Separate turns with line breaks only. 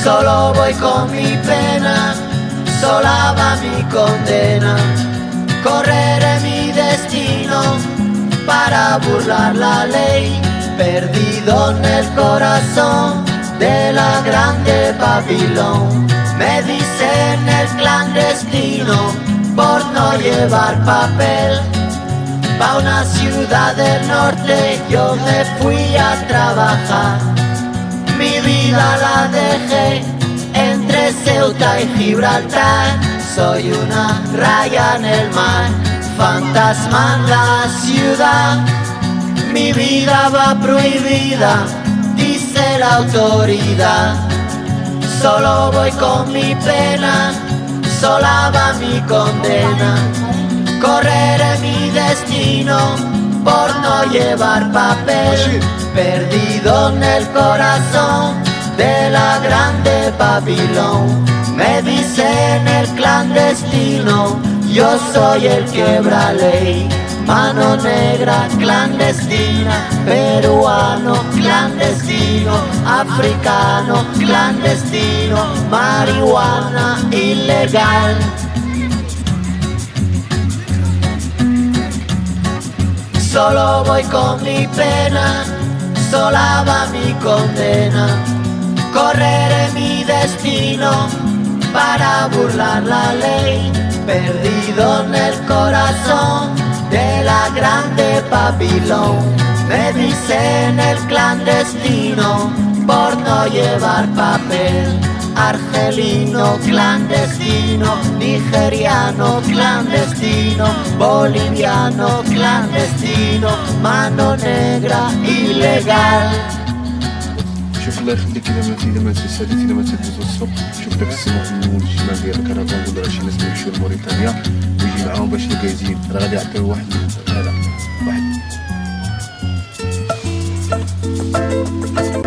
Solo voy con mi pena, sola va mi condena. Correré mi destino para burlar la ley, perdido en el corazón de la grande Babilón. Me dicen el clandestino por no llevar papel. Pa' una ciudad del norte yo me fui a trabajar. Mi vida la dejé entre Ceuta y Gibraltar. Soy una raya en el mar, fantasma en la ciudad. Mi vida va prohibida, dice la autoridad. Solo voy con mi pena, sola va mi condena. Correré mi destino por no llevar papel, perdido en el corazón de la grande Babilón. Me dicen el clandestino, yo soy el quebra ley. Mano negra clandestina, peruano clandestino, africano clandestino, marihuana ilegal. Solo voy con mi pena, sola va mi condena. Correré mi destino para burlar la ley, perdido en el corazón de la grande Babilón. Me dicen el clandestino por no llevar papel. Argelino clandestino, nigeriano clandestino, boliviano clandestino, mano negra ilegal.
شوف الله يخليك الا ما تسالي الا ما تدوز السوق. شوف داك السموح من الشمال ديال الكرفان ولا شي ناس يمشيو لموريتانيا ويجي معاهم باش الكايزين راه غادي يعطيو واحد هذا واحد